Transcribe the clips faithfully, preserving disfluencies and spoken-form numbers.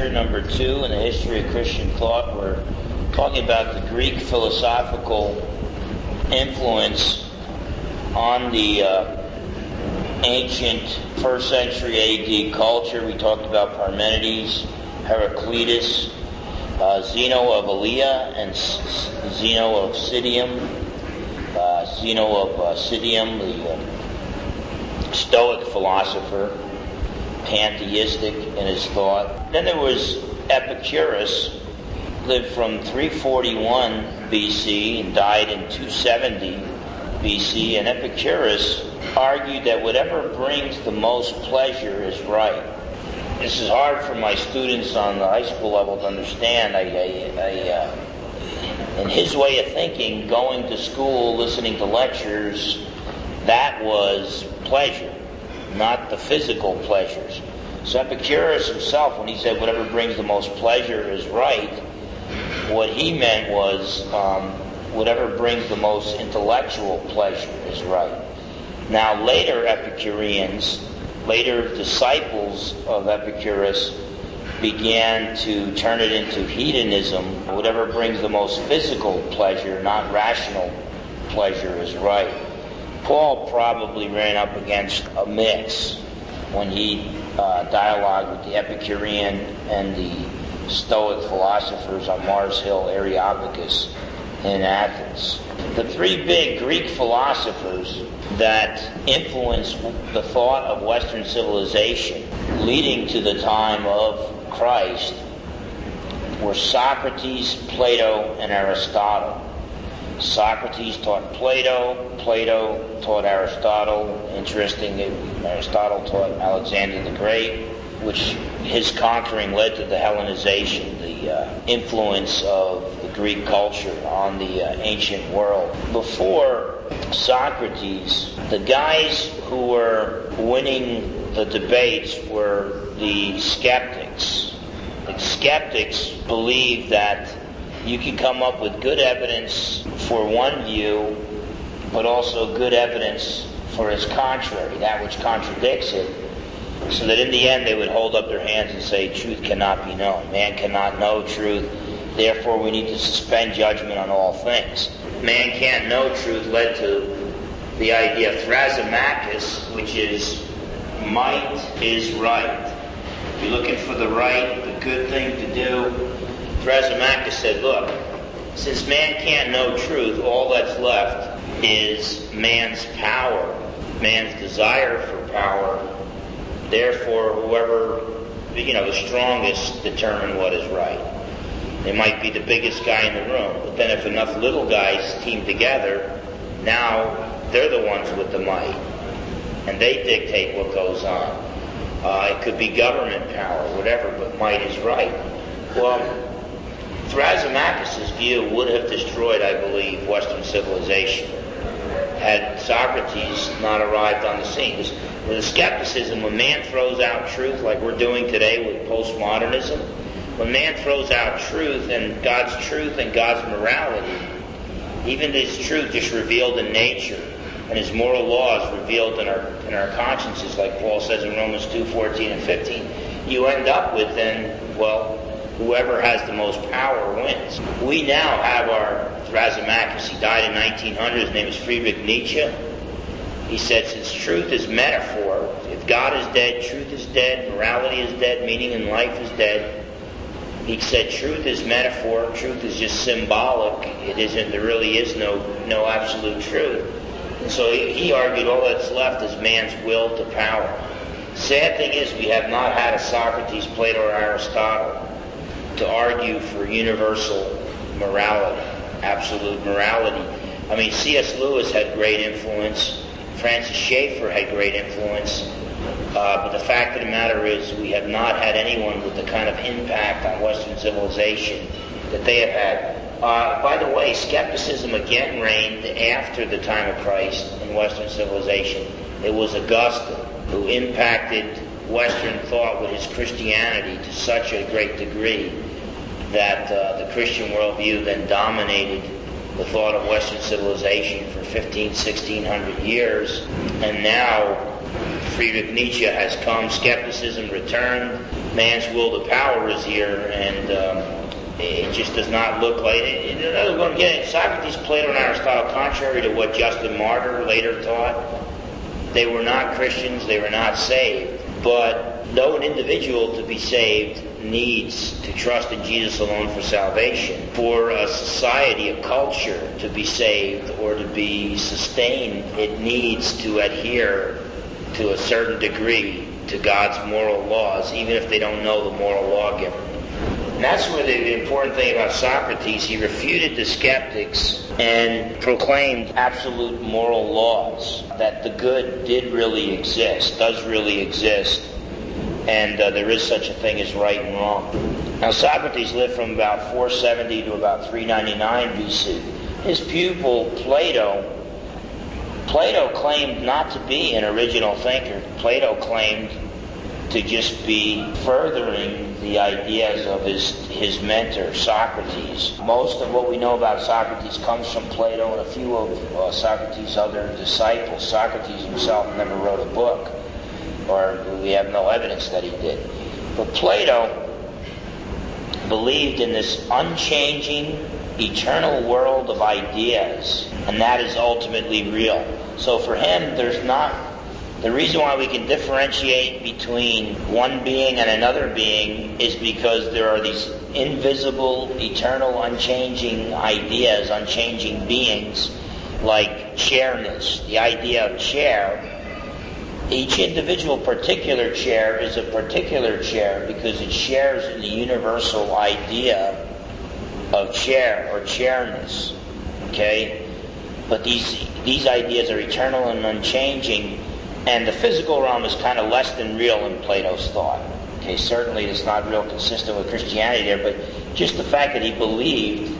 lecture number two in the history of Christian thought. We're talking about the Greek philosophical influence on the uh, ancient first century A D culture. We talked about Parmenides, Heraclitus, uh, Zeno of Elea, and Zeno of Citium, uh, Zeno of uh, Citium, the uh, Stoic philosopher, pantheistic in his thought. Then there was Epicurus, lived from three forty-one B C and died in two seventy B C, and Epicurus argued that whatever brings the most pleasure is right. This is hard for my students on the high school level to understand. I, I, I uh, in his way of thinking, going to school, listening to lectures, that was pleasure, not the physical pleasures. So Epicurus himself, when he said whatever brings the most pleasure is right, what he meant was um, whatever brings the most intellectual pleasure is right. Now later Epicureans, later disciples of Epicurus began to turn it into hedonism. Whatever brings the most physical pleasure, not rational pleasure, is right. Paul probably ran up against a mix when he uh, dialogued with the Epicurean and the Stoic philosophers on Mars Hill, Areopagus in Athens. The three big Greek philosophers that influenced the thought of Western civilization leading to the time of Christ were Socrates, Plato, and Aristotle. Socrates taught Plato, Plato taught Aristotle. Interestingly, Aristotle taught Alexander the Great, which his conquering led to the Hellenization, the uh, influence of the Greek culture on the uh, ancient world. Before Socrates, the guys who were winning the debates were the skeptics. The skeptics believed that you can come up with good evidence for one view, but also good evidence for its contrary, that which contradicts it, so that in the end they would hold up their hands and say, truth cannot be known. Man cannot know truth, therefore we need to suspend judgment on all things. Man can't know truth led to the idea of Thrasymachus, which is might is right. If you're looking for the right, the good thing to do, Thrasymachus said, look, since man can't know truth, all that's left is man's power, man's desire for power. Therefore, whoever, you know, the strongest determine what is right. They might be the biggest guy in the room, but then if enough little guys team together, now they're the ones with the might, and they dictate what goes on. Uh, it could be government power, whatever, but might is right. Well, Thrasymachus' view would have destroyed, I believe, Western civilization had Socrates not arrived on the scene. Because the skepticism, when man throws out truth, like we're doing today with postmodernism, when man throws out truth and God's truth and God's morality, even His truth just revealed in nature and His moral laws revealed in our in our consciences, like Paul says in Romans two fourteen and fifteen, you end up with then, well, whoever has the most power wins. We now have our Thrasymachus. He died in nineteen hundred. His name is Friedrich Nietzsche. He said, since truth is metaphor, if God is dead, truth is dead, morality is dead, meaning in life is dead. He said truth is metaphor, truth is just symbolic. It isn't, there really is no, no absolute truth. And so he, he argued all that's left is man's will to power. Sad thing is we have not had a Socrates, Plato, or Aristotle to argue for universal morality, absolute morality. I mean, C S Lewis had great influence. Francis Schaeffer had great influence. Uh, but the fact of the matter is we have not had anyone with the kind of impact on Western civilization that they have had. Uh, by the way, skepticism again reigned after the time of Christ in Western civilization. It was Augustine who impacted Western thought with his Christianity to such a great degree that uh, the Christian worldview then dominated the thought of Western civilization for fifteen, sixteen hundred years. And now, Friedrich Nietzsche has come, skepticism returned, man's will to power is here, and um, it just does not look like it. Another one, again, Socrates, Plato, and Aristotle, contrary to what Justin Martyr later taught, they were not Christians, they were not saved. But though an individual to be saved needs to trust in Jesus alone for salvation, for a society, a culture to be saved or to be sustained, it needs to adhere to a certain degree to God's moral laws, even if they don't know the moral lawgiver. And that's where the important thing about Socrates, he refuted the skeptics and proclaimed absolute moral laws, that the good did really exist, does really exist, and uh, there is such a thing as right and wrong. Now Socrates lived from about four seventy to about three ninety-nine B C. His pupil Plato, Plato claimed not to be an original thinker. Plato claimed to just be furthering the ideas of his his mentor, Socrates. Most of what we know about Socrates comes from Plato and a few of uh, Socrates' other disciples. Socrates himself never wrote a book, or we have no evidence that he did. But Plato believed in this unchanging, eternal world of ideas, and that is ultimately real. So for him, there's not... The reason why we can differentiate between one being and another being is because there are these invisible, eternal, unchanging ideas, unchanging beings, like chairness, the idea of chair. Each individual particular chair is a particular chair because it shares in the universal idea of chair or chairness. Okay? But these these ideas are eternal and unchanging. And the physical realm is kind of less than real in Plato's thought. Okay, certainly it's not real consistent with Christianity there, but just the fact that he believed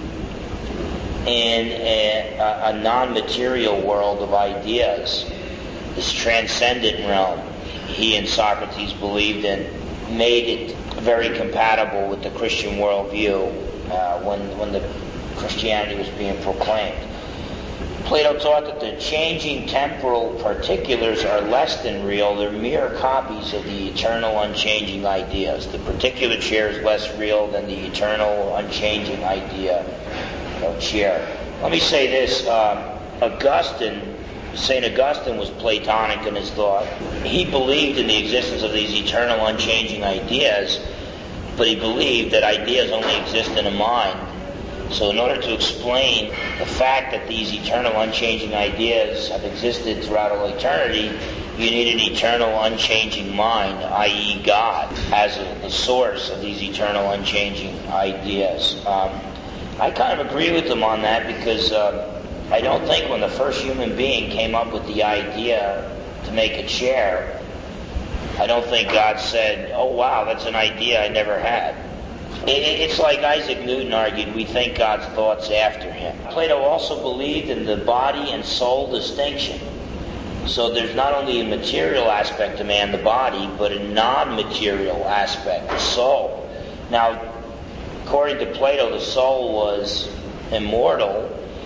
in a, a, a non-material world of ideas, this transcendent realm he and Socrates believed in, made it very compatible with the Christian worldview uh, when, when the Christianity was being proclaimed. Plato taught that the changing temporal particulars are less than real. They're mere copies of the eternal, unchanging ideas. The particular chair is less real than the eternal, unchanging idea of chair. Let me say this. Um, Augustine, Saint Augustine was Platonic in his thought. He believed in the existence of these eternal, unchanging ideas, but he believed that ideas only exist in a mind. So in order to explain the fact that these eternal, unchanging ideas have existed throughout all eternity, you need an eternal, unchanging mind, that is. God, as a, the source of these eternal, unchanging ideas. Um, I kind of agree with him on that because uh, I don't think when the first human being came up with the idea to make a chair, I don't think God said, oh wow, that's an idea I never had. It's like Isaac Newton argued, we think God's thoughts after him. Plato also believed in the body and soul distinction. So there's not only a material aspect to man, the body, but a non-material aspect, the soul. Now, according to Plato, the soul was immortal.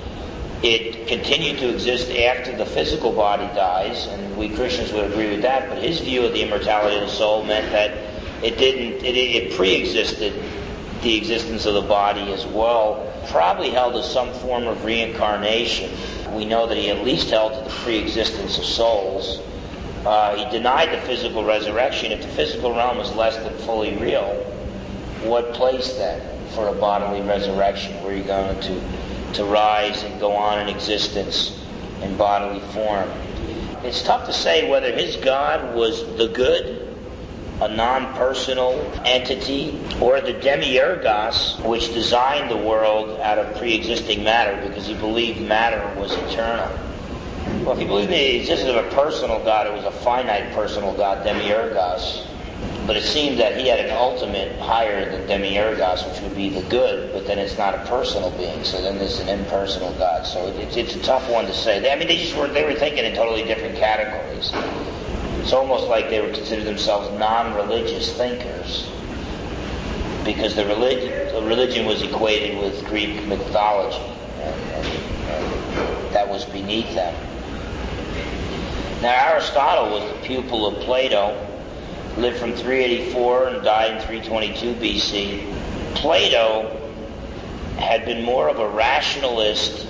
It continued to exist after the physical body dies, and we Christians would agree with that, but his view of the immortality of the soul meant that it didn't, it, it pre-existed the existence of the body as well, probably held to some form of reincarnation. We know that he at least held to the pre-existence of souls. Uh, he denied the physical resurrection. If the physical realm is less than fully real, what place then for a bodily resurrection? Where are you going to, to rise and go on in existence in bodily form? It's tough to say whether his God was the good, a non-personal entity, or the demiurgos, which designed the world out of pre-existing matter because he believed matter was eternal. Well, if he believed in the existence of a personal God, it was a finite personal God, demiurgos. But it seemed that he had an ultimate higher than demiurgos, which would be the good, but then it's not a personal being, so then there's an impersonal God. So it's, it's a tough one to say. I mean, they just were, they were thinking in totally different categories. It's almost like they would consider themselves non-religious thinkers because the religion, the religion was equated with Greek mythology, and, and, and that was beneath them. Now, Aristotle was the pupil of Plato, lived from three eighty-four and died in three twenty-two B C. Plato had been more of a rationalist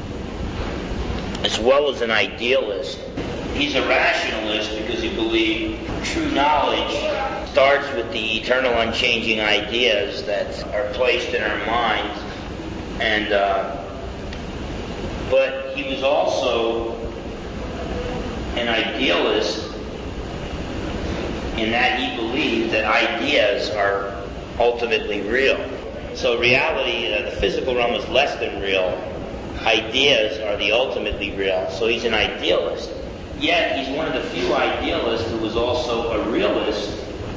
as well as an idealist. He's a rationalist because he believed true knowledge starts with the eternal unchanging ideas that are placed in our minds. And uh, but he was also an idealist in that he believed that ideas are ultimately real. So reality, uh, the physical realm is less than real. Ideas are the ultimately real. So he's an idealist. Yet he's one of the few idealists who was also a realist.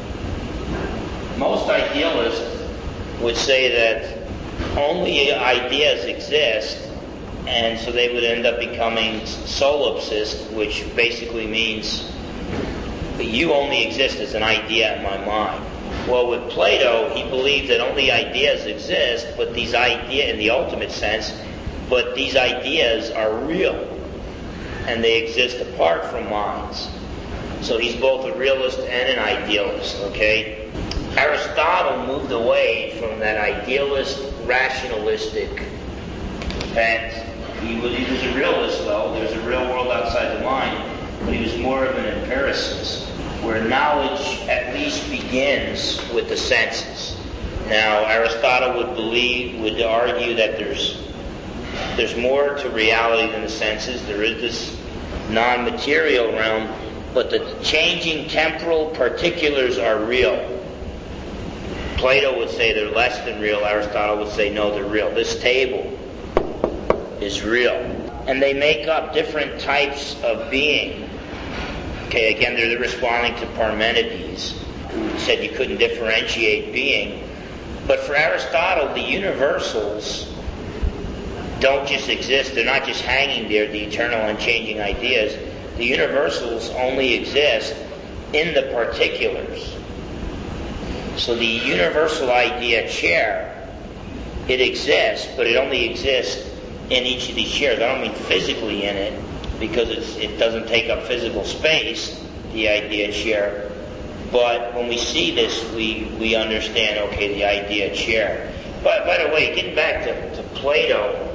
Most idealists would say that only ideas exist, and so they would end up becoming solipsist, which basically means that you only exist as an idea in my mind. Well, with Plato, he believed that only ideas exist, but these ideas, in the ultimate sense, but these ideas are real, and they exist apart from minds. So he's both a realist and an idealist, okay? Aristotle moved away from that idealist, rationalistic bent. He was, he was a realist, though. There's a real world outside the mind, but he was more of an empiricist, where knowledge at least begins with the senses. Now, Aristotle would believe, would argue that there's there's more to reality than the senses. There is this non-material realm, but the changing temporal particulars are real. Plato would say they're less than real. Aristotle would say, no, they're real. This table is real. And they make up different types of being. Okay, again, they're responding to Parmenides, who said you couldn't differentiate being. But for Aristotle, the universals don't just exist. They're not just hanging there, the eternal unchanging ideas. The universals only exist in the particulars. So the universal idea chair, it exists, but it only exists in each of these chairs. I don't mean physically in it, because it's, it doesn't take up physical space, the idea chair. But when we see this, we, we understand, okay, the idea chair. But by the way, getting back to, to Plato,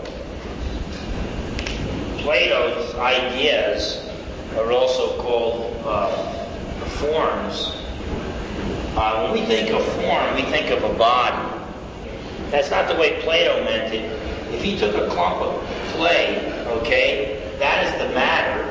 Plato's ideas are also called uh, forms. Uh, when we think of form, we think of a body. That's not the way Plato meant it. If he took a clump of clay, okay, that is the matter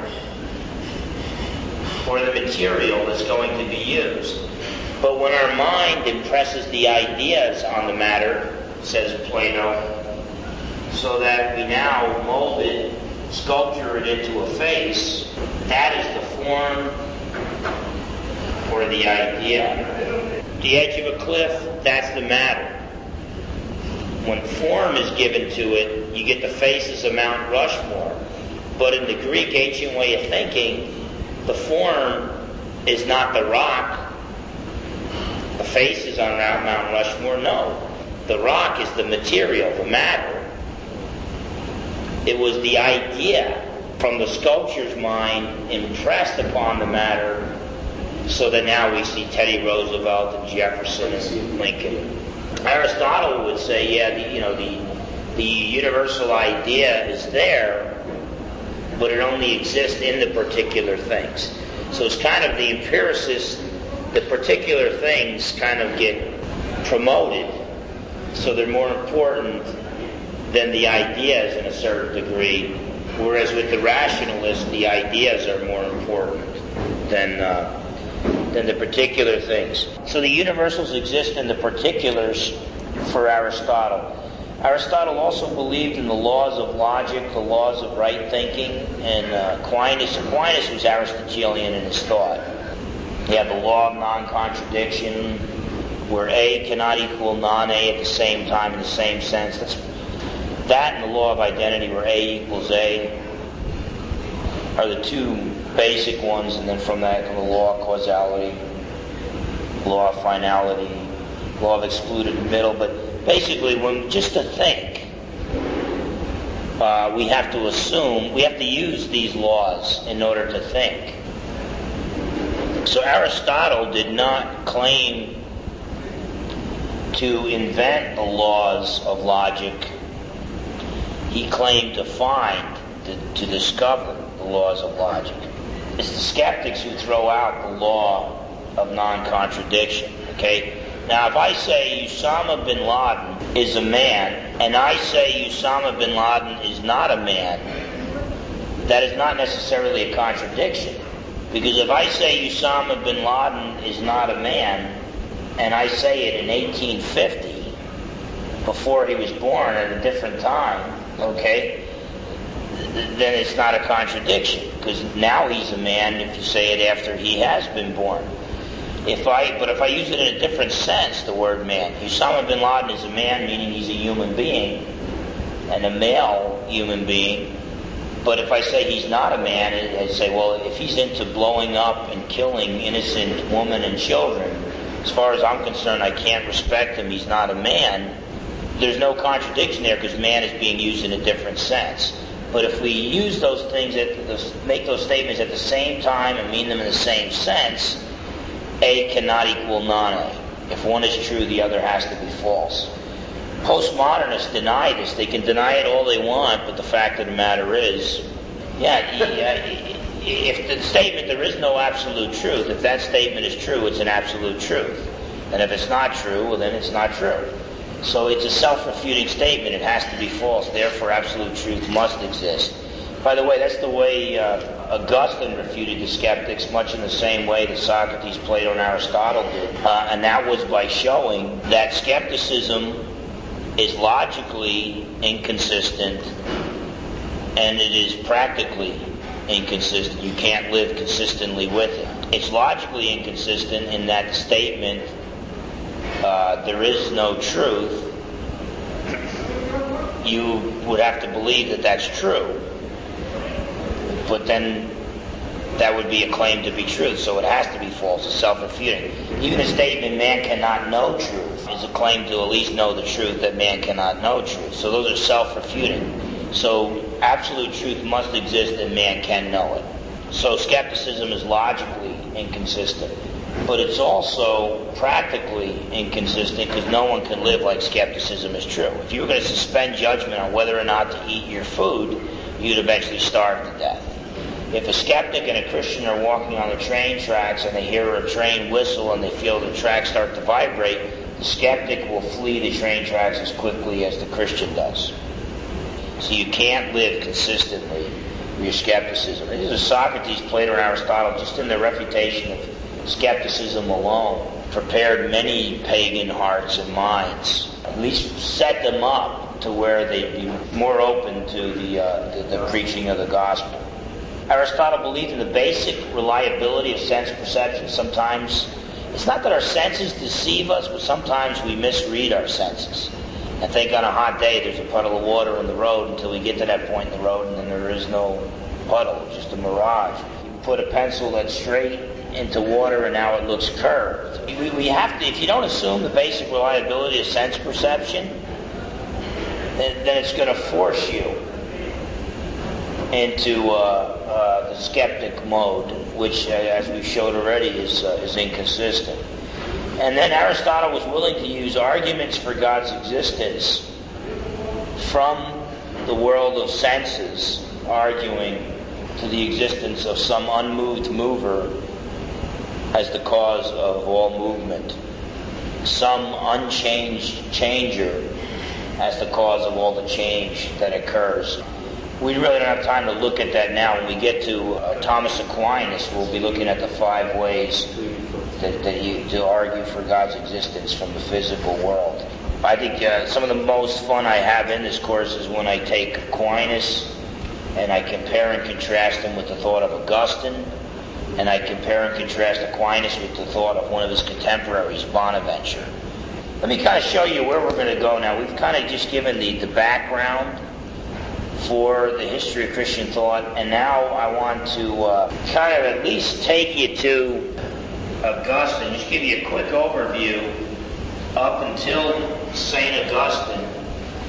or the material that's going to be used. But when our mind impresses the ideas on the matter, says Plato, so that we now mold it, sculpture it into a face, that is the form or the idea. The edge of a cliff, that's the matter. When form is given to it, you get the faces of Mount Rushmore. But in the Greek ancient way of thinking, the form is not the rock. The faces on Mount Rushmore, no. The rock is the material, the matter. It was the idea from the sculpture's mind impressed upon the matter, so that now we see Teddy Roosevelt and Jefferson and Lincoln. Aristotle would say, yeah, the, you know, the the universal idea is there, but it only exists in the particular things. So it's kind of the empiricist, the particular things kind of get promoted, so they're more important than the ideas in a certain degree, whereas with the rationalist, the ideas are more important than uh, than the particular things. So the universals exist in the particulars for Aristotle. Aristotle also believed in the laws of logic, the laws of right thinking, and uh, Aquinas. Aquinas was Aristotelian in his thought. He had the law of non-contradiction, where A cannot equal non-A at the same time in the same sense. That's, that and the law of identity, where A equals A, are the two basic ones, and then from that the law of causality, law of finality, law of excluded middle. But basically, when just to think uh, we have to assume, we have to use these laws in order to think. So Aristotle did not claim to invent the laws of logic. He claimed to find, to, to discover the laws of logic. It's the skeptics who throw out the law of non-contradiction. Okay? Now, if I say Osama bin Laden is a man, and I say Osama bin Laden is not a man, that is not necessarily a contradiction. Because if I say Osama bin Laden is not a man, and I say it in eighteen fifty, before he was born at a different time, okay, then it's not a contradiction, because now he's a man if you say it after he has been born. If I, but if I use it in a different sense, the word man, Osama bin Laden is a man, meaning he's a human being, and a male human being. But if I say he's not a man, I say, well, if he's into blowing up and killing innocent women and children, as far as I'm concerned, I can't respect him, he's not a man. There's no contradiction there, because man is being used in a different sense. But if we use those things, at, make those statements at the same time and mean them in the same sense, A cannot equal non-A. If one is true, the other has to be false. Postmodernists deny this. They can deny it all they want, but the fact of the matter is, yeah, if the statement, there is no absolute truth, if that statement is true, it's an absolute truth. And if it's not true, well, then it's not true. So it's a self-refuting statement. It has to be false. Therefore, absolute truth must exist. By the way, that's the way uh, Augustine refuted the skeptics, much in the same way that Socrates, Plato, and Aristotle did. Uh, and that was by showing that skepticism is logically inconsistent and it is practically inconsistent. You can't live consistently with it. It's logically inconsistent in that statement, uh, there is no truth. You would have to believe that that's true. But then that would be a claim to be truth, so it has to be false. It's self-refuting. Even a statement, man cannot know truth, is a claim to at least know the truth that man cannot know truth. So those are self-refuting. So absolute truth must exist and man can know it. So skepticism is logically inconsistent. But it's also practically inconsistent, because no one can live like skepticism is true. If you were going to suspend judgment on whether or not to eat your food, you'd eventually starve to death. If a skeptic and a Christian are walking on the train tracks and they hear a train whistle and they feel the tracks start to vibrate, the skeptic will flee the train tracks as quickly as the Christian does. So you can't live consistently with your skepticism. These are Socrates, Plato, and Aristotle, just in their refutation of skepticism alone, prepared many pagan hearts and minds, at least set them up to where they'd be more open to the, uh, the, the preaching of the gospel. Aristotle believed in the basic reliability of sense perception. Sometimes, it's not that our senses deceive us, but sometimes we misread our senses. And think on a hot day there's a puddle of water in the road until we get to that point in the road and then there is no puddle, it's just a mirage. You put a pencil that's straight into water and now it looks curved. We, we have to, if you don't assume the basic reliability of sense perception, then, then it's going to force you into uh, uh, the skeptic mode, which, uh, as we showed already, is uh, is inconsistent. And then Aristotle was willing to use arguments for God's existence from the world of senses, arguing to the existence of some unmoved mover as the cause of all movement, some unchanged changer as the cause of all the change that occurs. We really don't have time to look at that now. When we get to uh, Thomas Aquinas, we'll be looking at the five ways that, that he, to argue for God's existence from the physical world. I think uh, some of the most fun I have in this course is when I take Aquinas and I compare and contrast him with the thought of Augustine, and I compare and contrast Aquinas with the thought of one of his contemporaries, Bonaventure. Let me kind of show you where we're going to go now. We've kind of just given the, the background for the history of Christian thought, and now I want to uh, kind of at least take you to Augustine, just give you a quick overview up until Saint Augustine,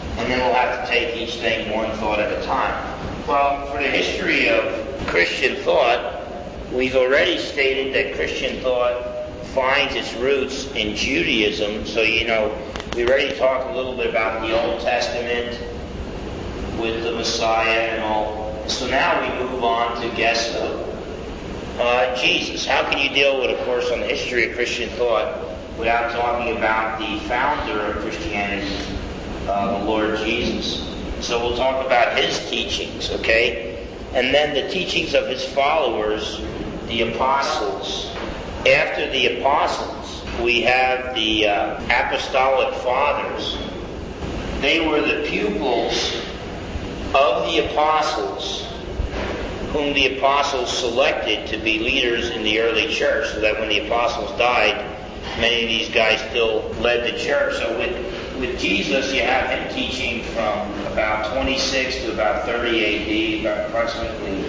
and then we'll have to take each thing one thought at a time. Well, for the history of Christian thought, we've already stated that Christian thought finds its roots in Judaism. So, you know, we already talked a little bit about the Old Testament with the Messiah and all. So now we move on to guess who? Uh, Jesus. How can you deal with a course on the history of Christian thought without talking about the founder of Christianity, uh, the Lord Jesus? So we'll talk about his teachings, okay? And then the teachings of his followers, the apostles. After the apostles, we have the uh, apostolic fathers. They were the pupils of the apostles, whom the apostles selected to be leaders in the early church, so that when the apostles died, many of these guys still led the church. So with, with Jesus, you have him teaching from about twenty-six to about thirty A D, about approximately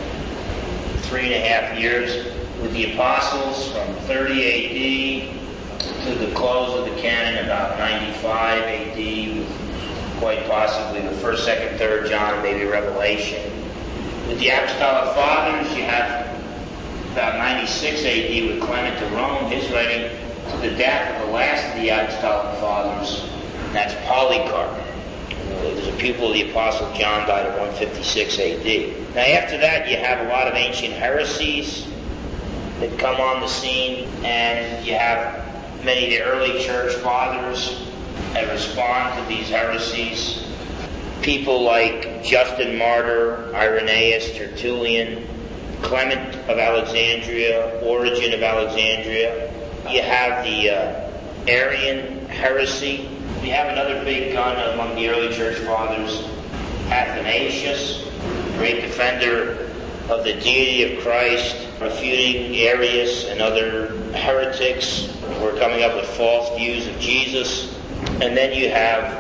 three and a half years. With the apostles, from thirty A D to the close of the canon, about ninety-five A D, with quite possibly the first, second, third John, maybe Revelation. With the apostolic fathers, you have about ninety-six A D with Clement of Rome, his writing to the death of the last of the apostolic fathers, and that's Polycarp. He was a pupil of the apostle John, died at one fifty-six A D. Now after that, you have a lot of ancient heresies that come on the scene, and you have many of the early church fathers that respond to these heresies. People like Justin Martyr, Irenaeus, Tertullian, Clement of Alexandria, Origen of Alexandria. You have the uh, Arian heresy. You have another big gun among the early church fathers, Athanasius, great defender of the deity of Christ, refuting Arius and other heretics who are coming up with false views of Jesus. And then you have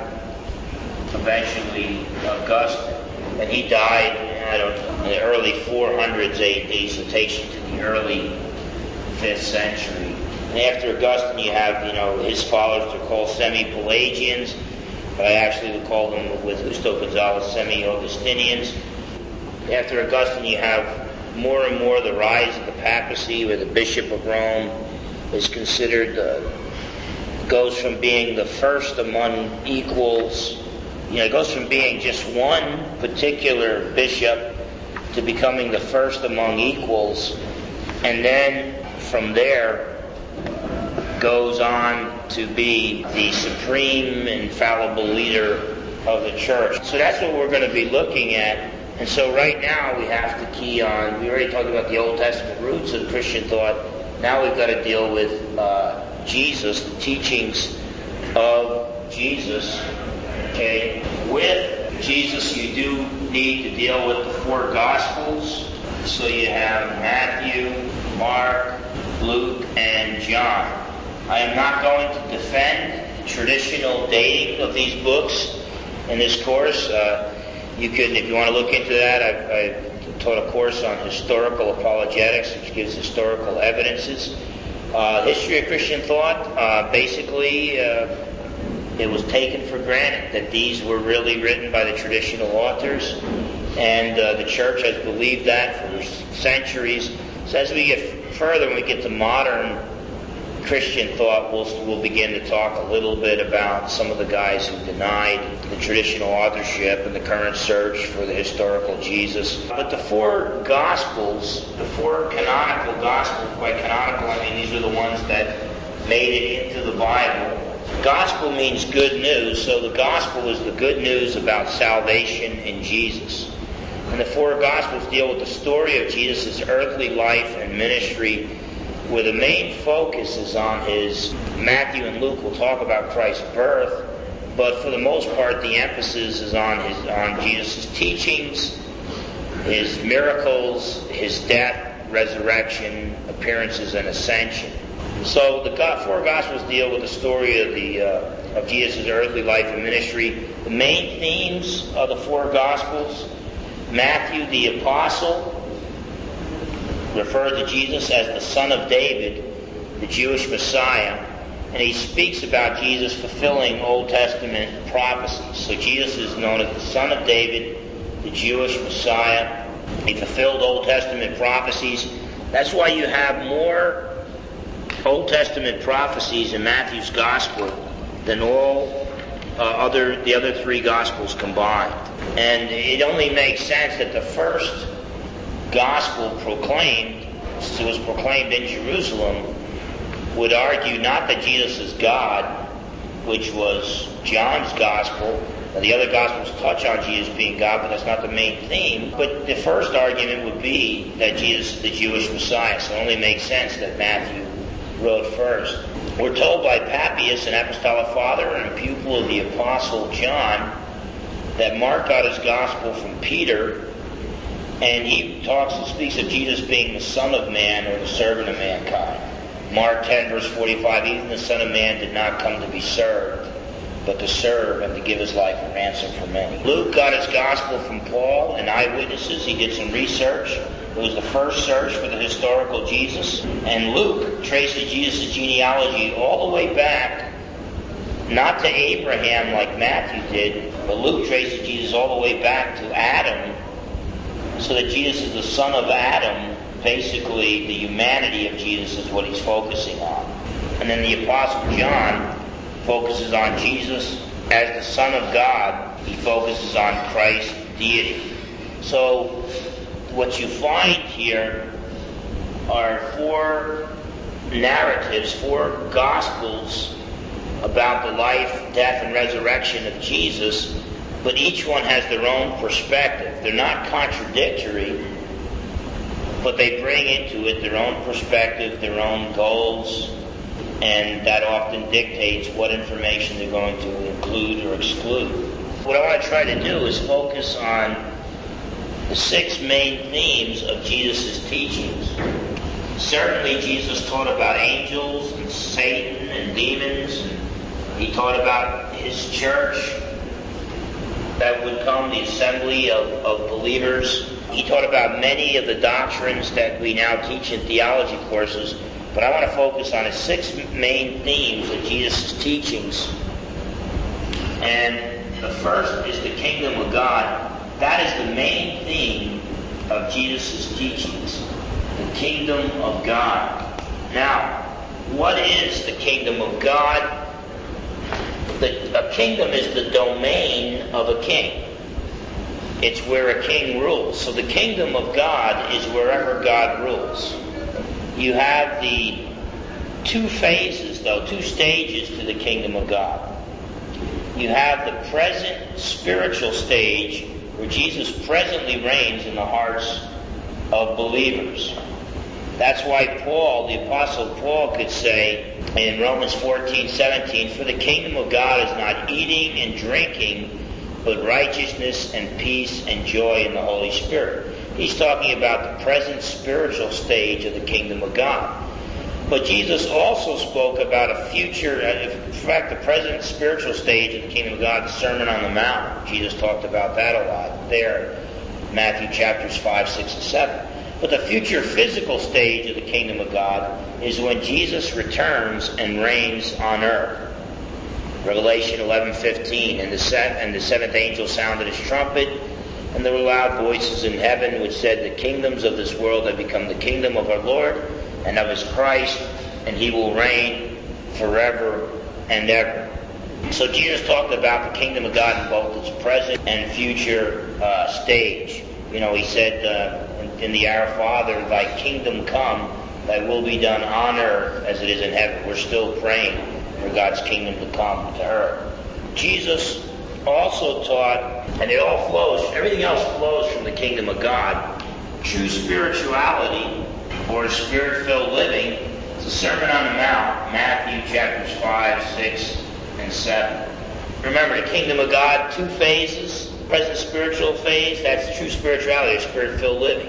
eventually Augustine, and he died, I don't know, in the early four hundreds A D, so it takes you to the early fifth century. And after Augustine, you have, you know, his followers are called semi-Pelagians, but I actually would call them, with Justo Gonzalez, semi-Augustinians. After Augustine, you have more and more the rise of the papacy, where the Bishop of Rome is considered, uh, goes from being the first among equals, you know, it goes from being just one particular bishop to becoming the first among equals, and then from there goes on to be the supreme infallible leader of the church. So that's what we're going to be looking at. And so right now we have to key on, we already talked about the Old Testament roots of Christian thought. Now we've got to deal with uh, Jesus, the teachings of Jesus. Okay, with Jesus you do need to deal with the four Gospels. So you have Matthew, Mark, Luke, and John. I am not going to defend the traditional dating of these books in this course. Uh, you can, if you want to look into that, I've, I've taught a course on historical apologetics, which gives historical evidences. Uh, history of Christian thought, uh, basically, uh, it was taken for granted that these were really written by the traditional authors, and uh, the church has believed that for centuries. So as we get further, when we get to modern Christian thought, we'll, we'll begin to talk a little bit about some of the guys who denied the traditional authorship and the current search for the historical Jesus. But the four Gospels, the four canonical Gospels, by canonical I mean these are the ones that made it into the Bible. Gospel means good news, so the Gospel is the good news about salvation in Jesus. And the four Gospels deal with the story of Jesus' earthly life and ministry, where the main focus is on his, Matthew and Luke will talk about Christ's birth, but for the most part the emphasis is on his on Jesus' teachings, his miracles, his death, resurrection, appearances, and ascension. So the four Gospels deal with the story of the uh, of Jesus' earthly life and ministry. The main themes of the four Gospels: Matthew the Apostle referred to Jesus as the Son of David, the Jewish Messiah, and he speaks about Jesus fulfilling Old Testament prophecies. So Jesus is known as the Son of David, the Jewish Messiah. He fulfilled Old Testament prophecies. That's why you have more Old Testament prophecies in Matthew's Gospel than all uh, other the other three Gospels combined. And it only makes sense that the first Gospel proclaimed, it was proclaimed in Jerusalem, would argue not that Jesus is God, which was John's Gospel. Now, the other Gospels touch on Jesus being God, but that's not the main theme. But the first argument would be that Jesus is the Jewish Messiah, so it only makes sense that Matthew wrote first. We're told by Papias, an apostolic father and pupil of the Apostle John, that Mark got his Gospel from Peter, and he talks and speaks of Jesus being the Son of Man, or the servant of mankind. Mark ten, verse forty-five, even the Son of Man did not come to be served, but to serve and to give his life a ransom for many. Luke got his Gospel from Paul and eyewitnesses. He did some research. It was the first search for the historical Jesus. And Luke traces Jesus' genealogy all the way back, not to Abraham like Matthew did, but Luke traces Jesus all the way back to Adam, so that Jesus is the son of Adam. Basically, the humanity of Jesus is what he's focusing on. And then the Apostle John focuses on Jesus as the Son of God. He focuses on Christ's deity. So what you find here are four narratives, four Gospels about the life, death, and resurrection of Jesus, but each one has their own perspective. They're not contradictory, but they bring into it their own perspective, their own goals, and that often dictates what information they're going to include or exclude. What I want to try to do is focus on the six main themes of Jesus' teachings. Certainly, Jesus taught about angels and Satan and demons. And he taught about his church that would come, the assembly of, of believers. He taught about many of the doctrines that we now teach in theology courses, but I want to focus on his six main themes of Jesus' teachings. And the first is the kingdom of God. That is the main theme of Jesus' teachings, the kingdom of God. Now, what is the kingdom of God? The, a kingdom is the domain of a king. It's where a king rules. So the kingdom of God is wherever God rules. You have the two phases, though, two stages to the kingdom of God. You have the present spiritual stage, where Jesus presently reigns in the hearts of believers. That's why Paul, the Apostle Paul, could say in Romans fourteen seventeen, "For the kingdom of God is not eating and drinking, but righteousness and peace and joy in the Holy Spirit." He's talking about the present spiritual stage of the kingdom of God. But Jesus also spoke about a future, in fact, the present spiritual stage of the kingdom of God, the Sermon on the Mount. Jesus talked about that a lot there, Matthew chapters five, six, and seven. But the future physical stage of the kingdom of God is when Jesus returns and reigns on earth. Revelation eleven fifteen, and the, se- and the seventh angel sounded his trumpet, and there were loud voices in heaven which said, "The kingdoms of this world have become the kingdom of our Lord and of his Christ, and he will reign forever and ever." So Jesus talked about the kingdom of God in both its present and future uh, stage. You know, he said uh, in, in the Our Father, "Thy kingdom come, thy will be done on earth as it is in heaven." We're still praying for God's kingdom to come to earth. Jesus also taught, and it all flows, everything else flows from the kingdom of God. True spirituality, or spirit-filled living, is the Sermon on the Mount, Matthew chapters five, six, and seven. Remember, the kingdom of God, two phases. Present spiritual phase, that's true spirituality, or spirit-filled living.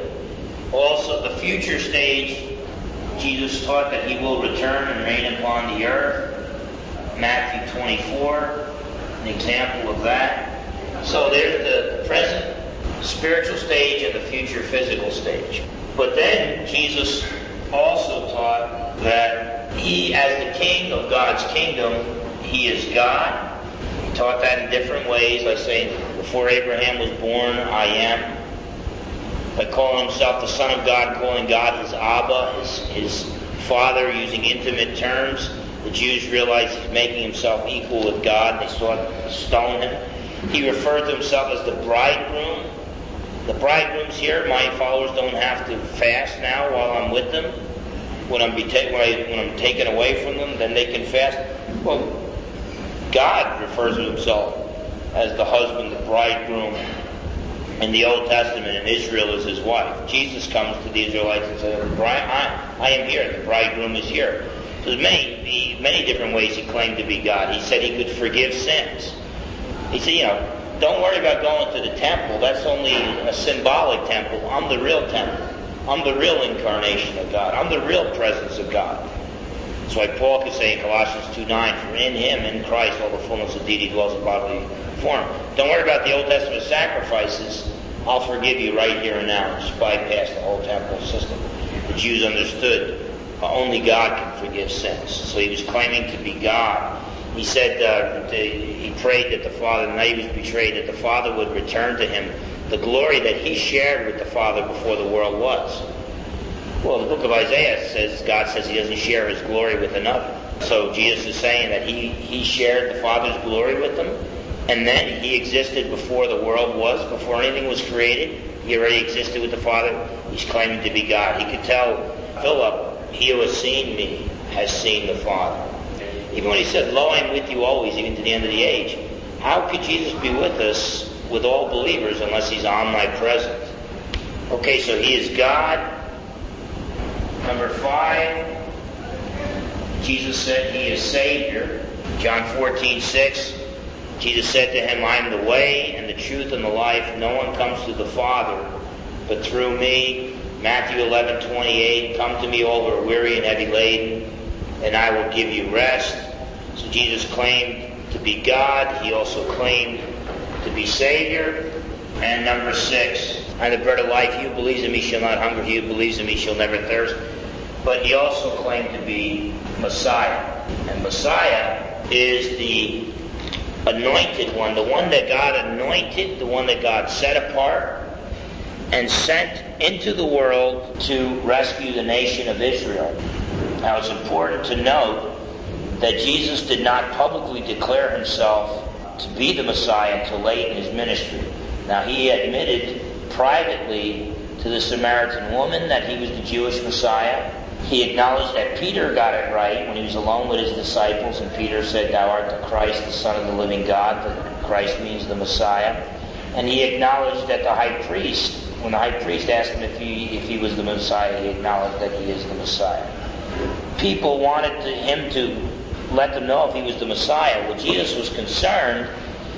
Also, the future stage, Jesus taught that he will return and reign upon the earth. Matthew twenty-four, an example of that. So there's the present spiritual stage and the future physical stage. But then Jesus also taught that He, as the king of God's kingdom, he is God. He taught that in different ways. Like saying, before Abraham was born, I am. By calling himself the Son of God, calling God his Abba, his, his Father, using intimate terms. The Jews realized he's making himself equal with God. They sought to stone him. He referred to himself as the bridegroom. The bridegrooms here, my followers don't have to fast now while I'm with them. When I'm, be ta- when, I, when I'm taken away from them, then they can fast. Well, God refers to himself as the husband, the bridegroom. In the Old Testament, and Israel is his wife. Jesus comes to the Israelites and says, I, I am here, the bridegroom is here. So there's many, many different ways he claimed to be God. He said he could forgive sins. He said, you know, don't worry about going to the temple. That's only a symbolic temple. I'm the real temple. I'm the real incarnation of God. I'm the real presence of God. That's why Paul could say in Colossians two nine, for in him, in Christ, all the fullness of deity dwells in bodily form. Don't worry about the Old Testament sacrifices. I'll forgive you right here and now. Just bypass the whole temple system. The Jews understood only God can forgive sins. So he was claiming to be God. He said, uh, to, he prayed that the Father, the night he was betrayed, that the Father would return to him the glory that he shared with the Father before the world was. Well, the book of Isaiah says, God says he doesn't share his glory with another. So Jesus is saying that he, he shared the Father's glory with them, and then he existed before the world was, before anything was created. He already existed with the Father. He's claiming to be God. He could tell Philip, he who has seen me has seen the Father. Even when he said, lo, I am with you always, even to the end of the age. How could Jesus be with us, with all believers, unless he's omnipresent? Okay, so he is God. Number five, Jesus said he is Savior. John fourteen six, Jesus said to him, I am the way and the truth and the life. No one comes to the Father but through me. Matthew eleven twenty-eight, come to me all who are weary and heavy laden, and I will give you rest. So Jesus claimed to be God. He also claimed to be Savior. And number six, I am the bread of life. He who believes in me shall not hunger. He who believes in me shall never thirst. But he also claimed to be Messiah. And Messiah is the anointed one, the one that God anointed, the one that God set apart and sent into the world to rescue the nation of Israel. Now it's important to note that Jesus did not publicly declare himself to be the Messiah until late in his ministry. Now he admitted privately to the Samaritan woman that he was the Jewish Messiah. He acknowledged that Peter got it right when he was alone with his disciples, and Peter said, thou art the Christ, the Son of the living God. That Christ means the Messiah. And he acknowledged that the high priest, when the high priest asked him if he, if he was the Messiah, he acknowledged that he is the Messiah. People wanted to, him to let them know if he was the Messiah. Well, Jesus was concerned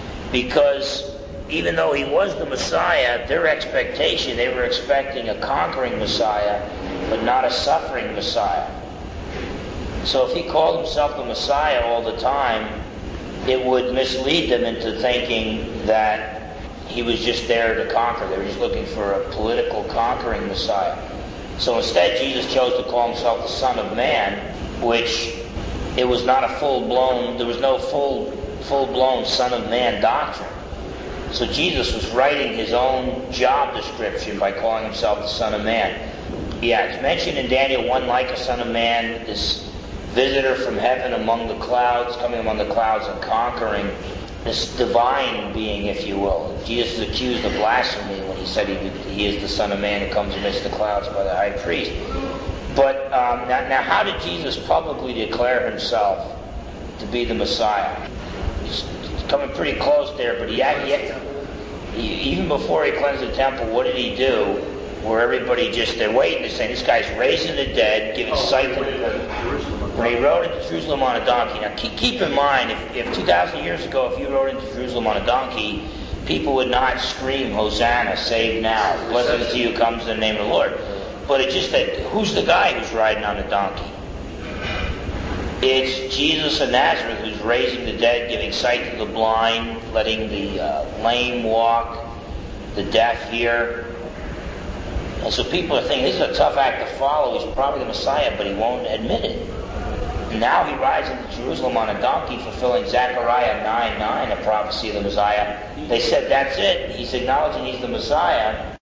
because even though he was the Messiah, their expectation, they were expecting a conquering Messiah, but not a suffering Messiah. So if he called himself the Messiah all the time, it would mislead them into thinking that he was just there to conquer. They were just looking for a political conquering Messiah. So instead, Jesus chose to call himself the Son of Man, which it was not a full-blown, there was no full, full-blown Son of Man doctrine. So Jesus was writing his own job description by calling himself the Son of Man. Yeah, it's mentioned in Daniel one, like a Son of Man, this visitor from heaven among the clouds, coming among the clouds and conquering, this divine being, if you will. Jesus is accused of blasphemy when he said he, he is the Son of Man who comes amidst the clouds by the high priest. But um, now, now, how did Jesus publicly declare himself to be the Messiah? He's coming pretty close there, but he, he, he even before he cleansed the temple, what did he do? Where everybody just, they're waiting to say, this guy's raising the dead, giving oh, sight to the... When he rode into Jerusalem on a donkey. Now keep, keep in mind, if, if two thousand years ago, if you rode into Jerusalem on a donkey, people would not scream, Hosanna, save now, blessed is he who comes in the name of the Lord. But it's just that, who's the guy who's riding on the donkey? It's Jesus of Nazareth who's raising the dead, giving sight to the blind, letting the uh, lame walk, the deaf hear. And so people are thinking, this is a tough act to follow. He's probably the Messiah, but he won't admit it. And now he rides into Jerusalem on a donkey, fulfilling Zechariah nine nine, a prophecy of the Messiah. They said, that's it. He's acknowledging he's the Messiah.